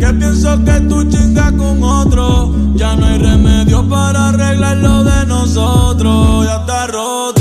que pienso que tú chingas con otro. Ya no hay remedio para arreglar lo de nosotros. Ya está roto.